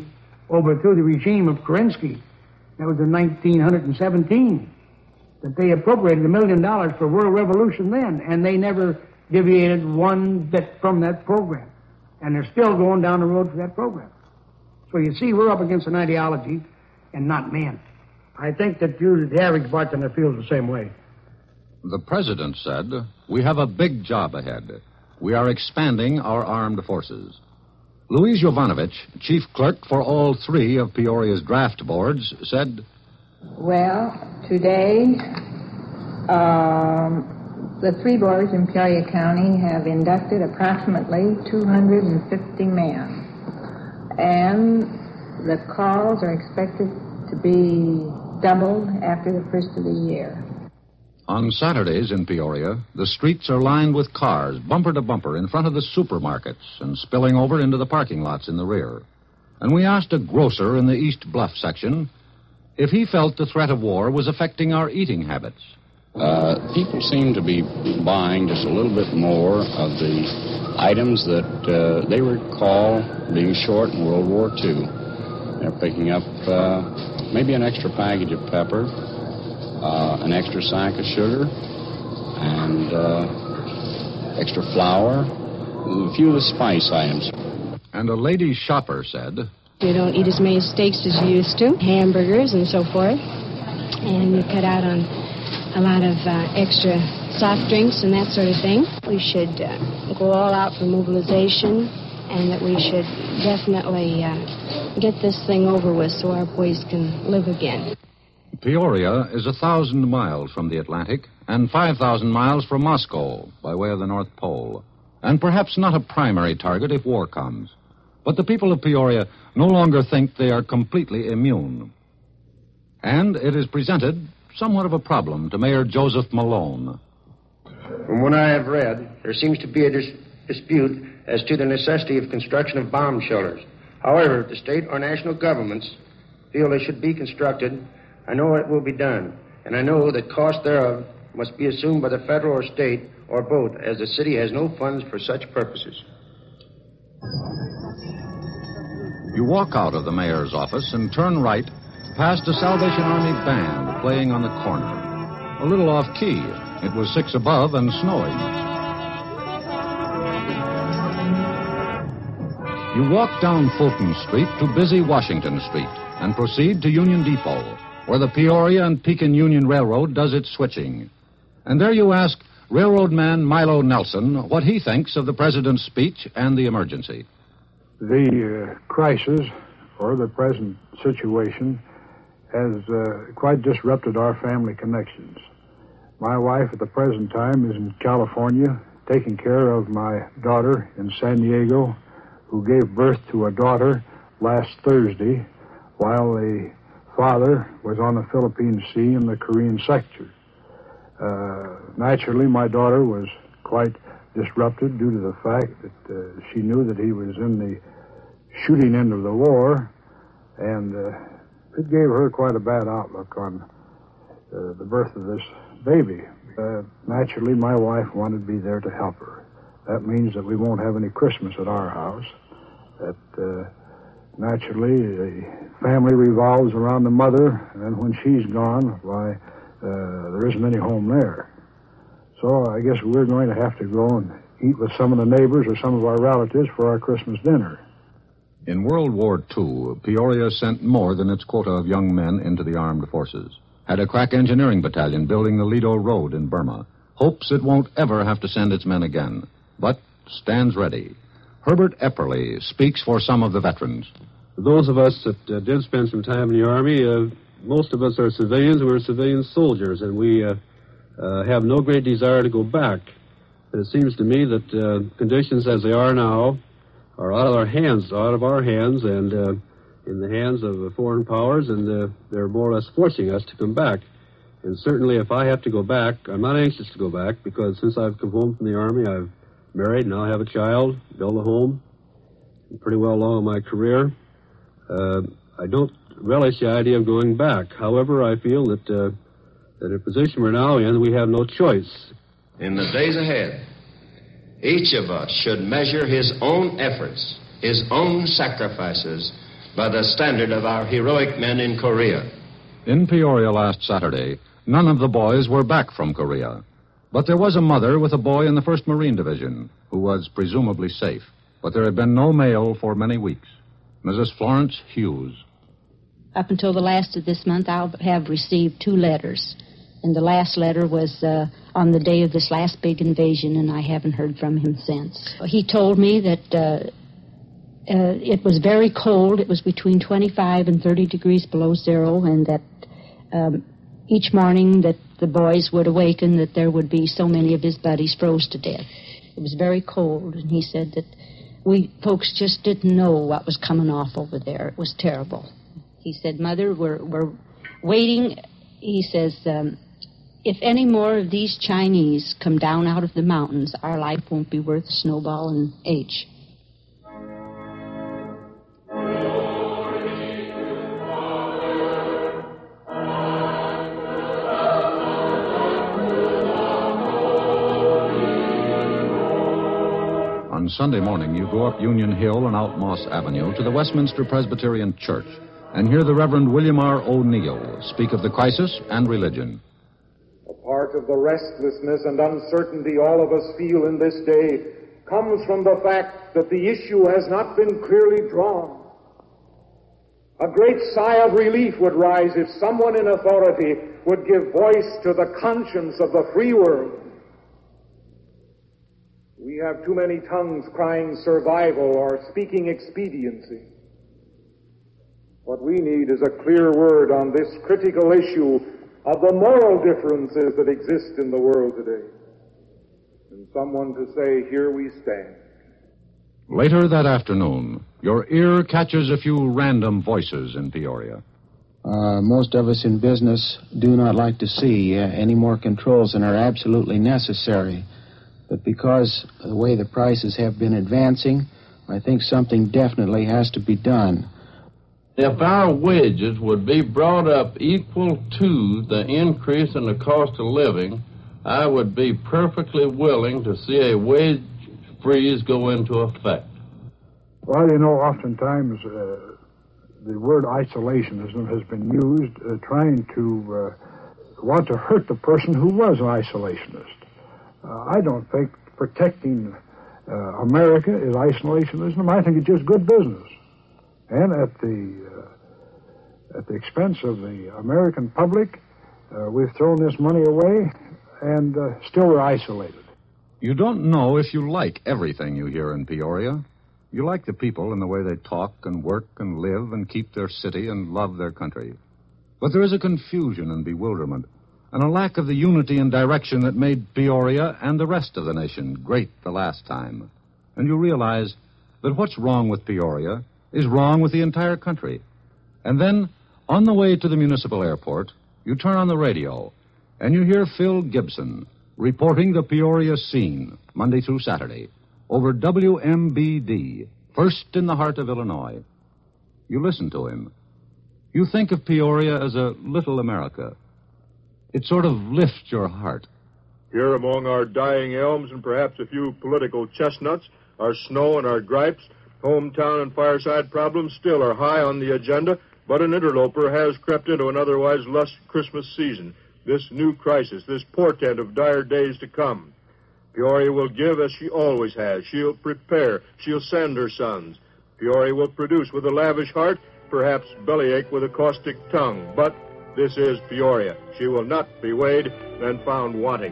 S16: overthrew the regime of Kerensky. That was in 1917. That they appropriated $1 million for world revolution then, and they never deviated one bit from that program. And they're still going down the road for that program. So you see, we're up against an ideology and not men. I think that the average bartender feels the same way.
S5: The president said, "We have a big job ahead. We are expanding our armed forces." Louise Jovanovich, chief clerk for all three of Peoria's draft boards, said,
S3: "Well, today, the three boards in Peoria County have inducted approximately 250 men. And the calls are expected to be doubled after the first of the year."
S5: On Saturdays in Peoria, the streets are lined with cars, bumper to bumper, in front of the supermarkets and spilling over into the parking lots in the rear. And we asked a grocer in the East Bluff section if he felt the threat of war was affecting our eating habits.
S4: People seem to be buying just a little bit more of the items that they recall being short in World War II. They're picking up maybe an extra package of pepper, an extra sack of sugar, and extra flour, a few of the spice items.
S5: And a lady shopper said,
S17: "You don't eat as many steaks as you used to, hamburgers and so forth, and you cut out on a lot of extra soft drinks and that sort of thing. We should go all out for mobilization, and that we should definitely get this thing over with so our boys can live again."
S5: Peoria is 1,000 miles from the Atlantic and 5,000 miles from Moscow by way of the North Pole, and perhaps not a primary target if war comes. But the people of Peoria no longer think they are completely immune. And it is presented somewhat of a problem to Mayor Joseph Malone.
S20: From what I have read, there seems to be a dispute as to the necessity of construction of bomb shelters. However, if the state or national governments feel they should be constructed, I know it will be done, and I know that cost thereof must be assumed by the federal or state or both, as the city has no funds for such purposes.
S5: You walk out of the mayor's office and turn right past a Salvation Army band playing on the corner. A little off-key. It was 6 above and snowing. You walk down Fulton Street to busy Washington Street and proceed to Union Depot, where the Peoria and Pekin Union Railroad does its switching. And there you ask railroad man Milo Nelson what he thinks of the president's speech and the emergency.
S25: The crisis, or the present situation, has quite disrupted our family connections. My wife at the present time is in California, taking care of my daughter in San Diego, who gave birth to a daughter last Thursday, while the father was on the Philippine Sea in the Korean sector. Naturally, my daughter was quite disrupted due to the fact that she knew that he was in the shooting end of the war, and it gave her quite a bad outlook on the birth of this baby. Naturally, my wife wanted to be there to help her. That means that we won't have any Christmas at our house. That naturally, the family revolves around the mother, and when she's gone, why, there isn't any home there. So I guess we're going to have to go and eat with some of the neighbors or some of our relatives for our Christmas dinner.
S5: In World War II, Peoria sent more than its quota of young men into the armed forces. Had a crack engineering battalion building the Lido Road in Burma. Hopes it won't ever have to send its men again, but stands ready. Herbert Epperly speaks for some of the veterans.
S26: Those of us that did spend some time in the Army, most of us are civilians. We're civilian soldiers, and we have no great desire to go back. But it seems to me that conditions as they are now are out of our hands, and in the hands of foreign powers, and they're more or less forcing us to come back. And certainly if I have to go back, I'm not anxious to go back, because since I've come home from the Army, I've married, now I have a child, built a home, I'm pretty well along in my career. I don't relish the idea of going back. However, I feel that in the position we're now in, we have no choice.
S15: In the days ahead, each of us should measure his own efforts, his own sacrifices, by the standard of our heroic men in Korea.
S5: In Peoria last Saturday, none of the boys were back from Korea. But there was a mother with a boy in the 1st Marine Division who was presumably safe. But there had been no mail for many weeks. Mrs. Florence Hughes.
S1: Up until the last of this month, I'll have received 2 letters. And the last letter was on the day of this last big invasion, and I haven't heard from him since. He told me that it was very cold. It was between 25 and 30 degrees below zero, and that each morning that the boys would awaken, that there would be so many of his buddies froze to death. It was very cold, and he said that we folks just didn't know what was coming off over there. It was terrible. He said, Mother, we're waiting. He says, if any more of these Chinese come down out of the mountains, our life won't be worth a snowball and H.
S5: On Sunday morning, you go up Union Hill and out Moss Avenue to the Westminster Presbyterian Church and hear the Reverend William R. O'Neill speak of the crisis and religion.
S6: A part of the restlessness and uncertainty all of us feel in this day comes from the fact that the issue has not been clearly drawn. A great sigh of relief would rise if someone in authority would give voice to the conscience of the free world. We have too many tongues crying survival or speaking expediency. What we need is a clear word on this critical issue of the moral differences that exist in the world today. And someone to say, here we stand.
S5: Later that afternoon, your ear catches a few random voices in Peoria.
S13: Most of us in business do not like to see any more controls than are absolutely necessary. But because of the way the prices have been advancing, I think something definitely has to be done.
S18: If our wages would be brought up equal to the increase in the cost of living, I would be perfectly willing to see a wage freeze go into effect.
S25: Well, you know, oftentimes the word isolationism has been used trying to want to hurt the person who was an isolationist. I don't think protecting America is isolationism. I think it's just good business. And at the expense of the American public, we've thrown this money away, and still we're isolated.
S5: You don't know if you like everything you hear in Peoria. You like the people and the way they talk and work and live and keep their city and love their country. But there is a confusion and bewilderment and a lack of the unity and direction that made Peoria and the rest of the nation great the last time. And you realize that what's wrong with Peoria is wrong with the entire country. And then, on the way to the municipal airport, you turn on the radio, and you hear Phil Gibson reporting the Peoria scene, Monday through Saturday, over WMBD, first in the heart of Illinois. You listen to him. You think of Peoria as a little America. It sort of lifts your heart.
S19: Here among our dying elms and perhaps a few political chestnuts, our snow and our gripes, hometown and fireside problems still are high on the agenda, but an interloper has crept into an otherwise lush Christmas season. This new crisis, this portent of dire days to come. Peoria will give as she always has. She'll prepare. She'll send her sons. Peoria will produce with a lavish heart, perhaps bellyache with a caustic tongue. But this is Peoria. She will not be weighed and found wanting.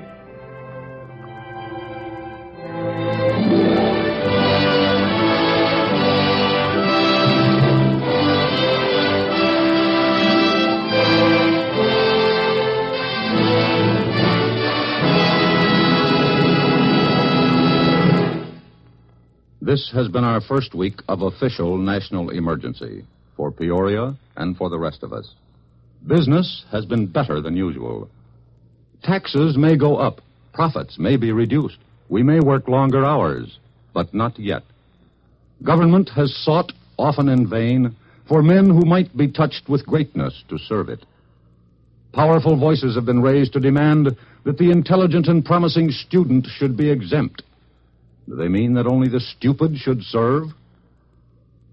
S5: This has been our first week of official national emergency for Peoria and for the rest of us. Business has been better than usual. Taxes may go up. Profits may be reduced. We may work longer hours, but not yet. Government has sought, often in vain, for men who might be touched with greatness to serve it. Powerful voices have been raised to demand that the intelligent and promising student should be exempt. Do they mean that only the stupid should serve?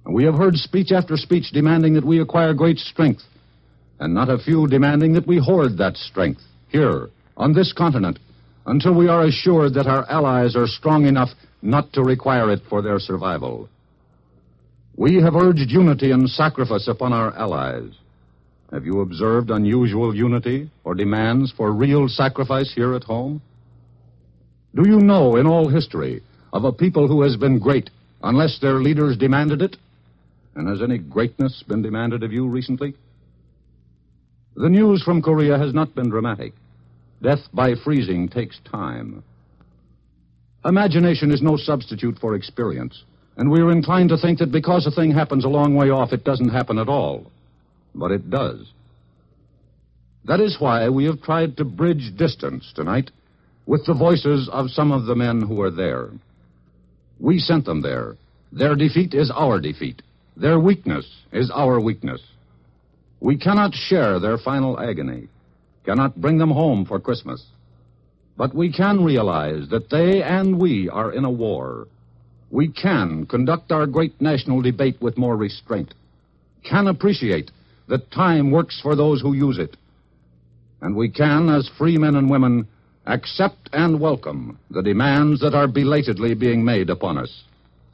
S5: We have heard speech after speech demanding that we acquire great strength, and not a few demanding that we hoard that strength here, on this continent, until we are assured that our allies are strong enough not to require it for their survival. We have urged unity and sacrifice upon our allies. Have you observed unusual unity or demands for real sacrifice here at home? Do you know in all history of a people who has been great unless their leaders demanded it? And has any greatness been demanded of you recently? The news from Korea has not been dramatic. Death by freezing takes time. Imagination is no substitute for experience, and we are inclined to think that because a thing happens a long way off, it doesn't happen at all. But it does. That is why we have tried to bridge distance tonight with the voices of some of the men who are there. We sent them there. Their defeat is our defeat. Their weakness is our weakness. We cannot share their final agony, cannot bring them home for Christmas. But we can realize that they and we are in a war. We can conduct our great national debate with more restraint, can appreciate that time works for those who use it. And we can, as free men and women, accept and welcome the demands that are belatedly being made upon us.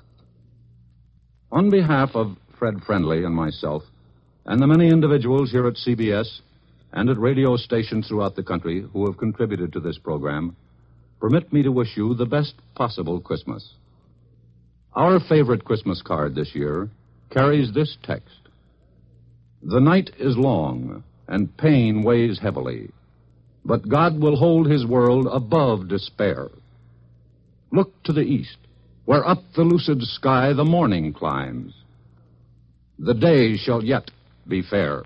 S5: On behalf of Fred Friendly and myself, and the many individuals here at CBS and at radio stations throughout the country who have contributed to this program, permit me to wish you the best possible Christmas. Our favorite Christmas card this year carries this text: "The night is long, and pain weighs heavily, but God will hold his world above despair. Look to the east, where up the lucid sky the morning climbs. The day shall yet be fair."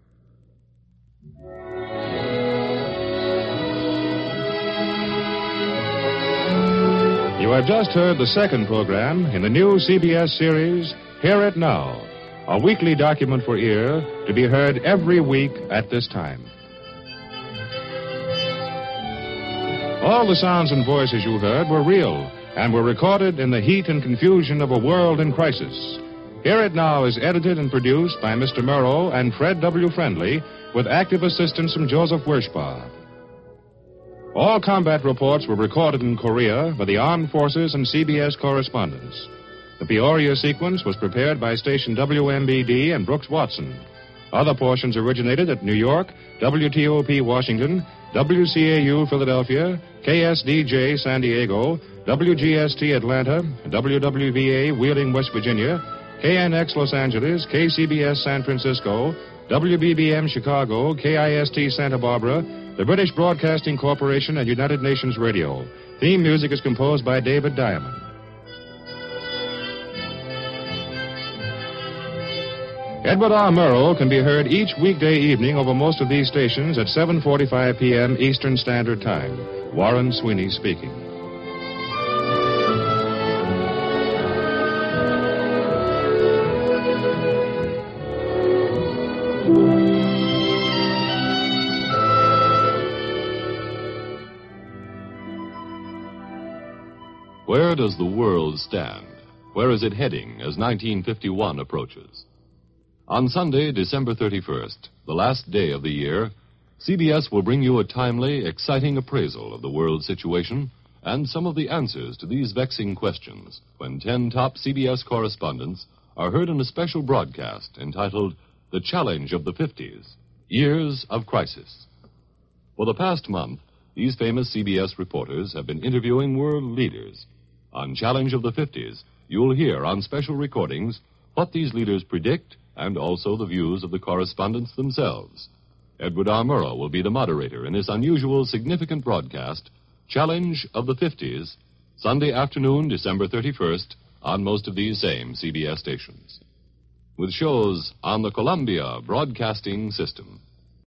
S7: You have just heard the second program in the new CBS series, Hear It Now, a weekly document for ear to be heard every week at this time. All the sounds and voices you heard were real and were recorded in the heat and confusion of a world in crisis. Hear It Now is edited and produced by Mr. Murrow and Fred W. Friendly, with active assistance from Joseph Wirschba. All combat reports were recorded in Korea by the armed forces and CBS correspondents. The Peoria sequence was prepared by station WMBD and Brooks Watson. Other portions originated at New York, WTOP Washington, WCAU Philadelphia, KSDJ San Diego, WGST Atlanta, WWVA Wheeling, West Virginia, KNX Los Angeles, KCBS San Francisco, WBBM Chicago, KIST Santa Barbara, the British Broadcasting Corporation, and United Nations Radio. Theme music is composed by David Diamond. Edward R. Murrow can be heard each weekday evening over most of these stations at 7:45 p.m. Eastern Standard Time. Warren Sweeney speaking.
S8: Where does the world stand? Where is it heading as 1951 approaches? On Sunday, December 31st, the last day of the year, CBS will bring you a timely, exciting appraisal of the world situation and some of the answers to these vexing questions when 10 top CBS correspondents are heard in a special broadcast entitled The Challenge of the 50s, Years of Crisis. For the past month, these famous CBS reporters have been interviewing world leaders. On Challenge of the 50s, you'll hear on special recordings what these leaders predict and also the views of the correspondents themselves. Edward R. Murrow will be the moderator in this unusual, significant broadcast, Challenge of the 50s, Sunday afternoon, December 31st, on most of these same CBS stations, with shows on the Columbia Broadcasting System.